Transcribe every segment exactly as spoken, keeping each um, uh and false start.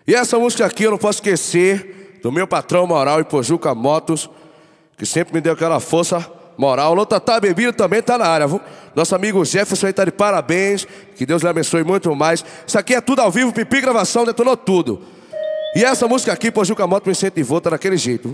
E essa música aqui eu não posso esquecer do meu patrão moral, Ipojuca Motos, que sempre me deu aquela força moral. O Tatá Bebida também tá na área, viu? Nosso amigo Jefferson aí tá de parabéns. Que Deus lhe abençoe muito mais. Isso aqui é tudo ao vivo, Pipi Gravação, detonou tudo. E essa música aqui, Ipojuca Motos me incentivou, tá daquele jeito.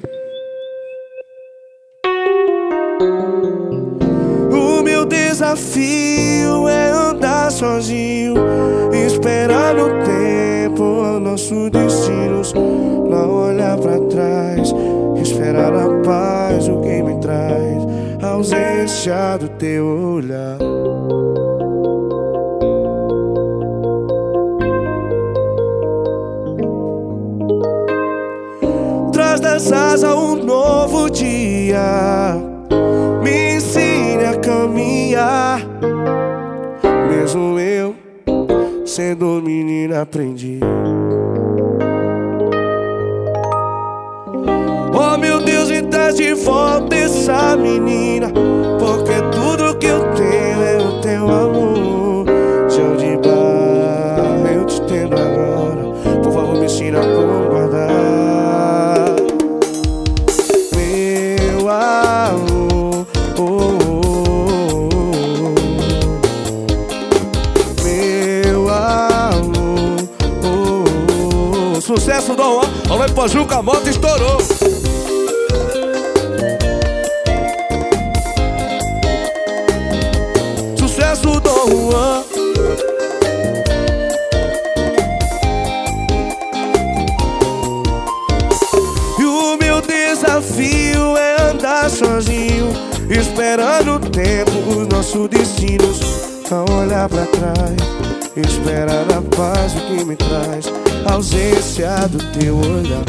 O meu desafio é andar sozinho, esperar no tempo o nosso destino. Não olhar pra trás, esperar a paz, o que me traz a ausência do teu olhar. Traz das asas um novo dia, me ensine a caminhar. Mesmo eu, sendo menina, aprendi. Oh meu Deus, me traz de volta essa menina, porque tudo que eu tenho é o teu amor. Chão de barra, eu te tendo agora, por favor me ensina como guardar. Meu amor, oh, oh, oh. Meu amor, oh, oh. Sucesso do Juan, olha o Ipojuca Motos estourou. Sucesso do Juan. E o meu desafio é andar sozinho, esperando o tempo, os nossos destinos. Não olhar pra trás, esperar a paz, o que me traz a ausência do teu olhar.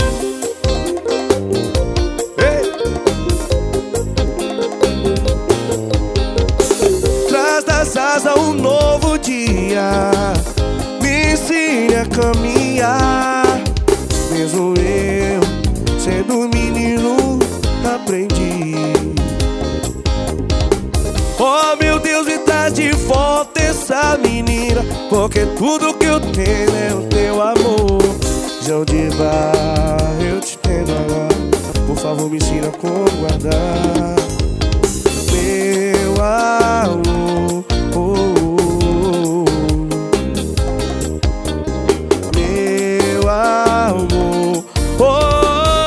Ei! Traz das asas um novo dia, me ensine a caminhar. Mesmo eu, sendo menino, aprendi. Oh meu Deus, me traz de volta essa menina, porque tudo que eu tenho é o teu amor. João de barra, eu te tendo agora, por favor me ensina como guardar. Meu amor, oh, oh, oh. Meu amor, oh.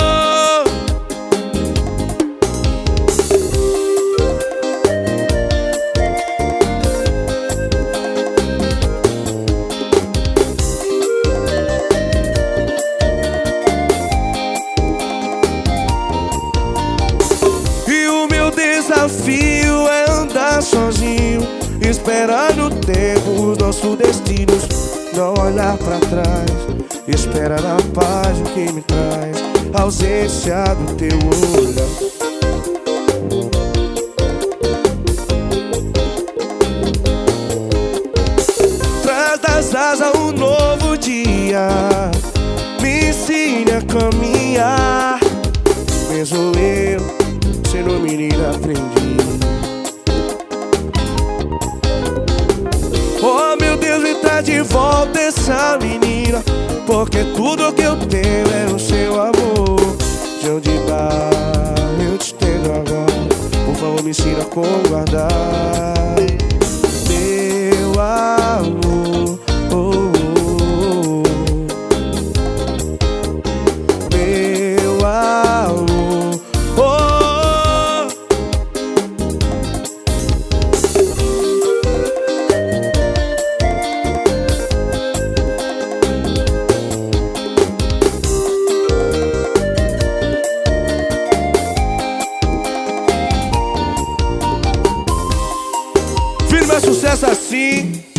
Desafio é andar sozinho, esperar no tempo os nossos destinos. Não olhar pra trás, esperar a paz, o que me traz a ausência do teu olhar. Traz das asas um novo dia, me ensine a caminhar. Mesmo eu, sendo menina, aprendi. Oh meu Deus, me traz de volta essa menina, porque tudo que eu tenho é o seu amor. João de barra, eu te tendo agora, por favor me ensina como guardar. Meu amor, oh, oh, oh. Meu amor, oh. Firme é sucesso assim.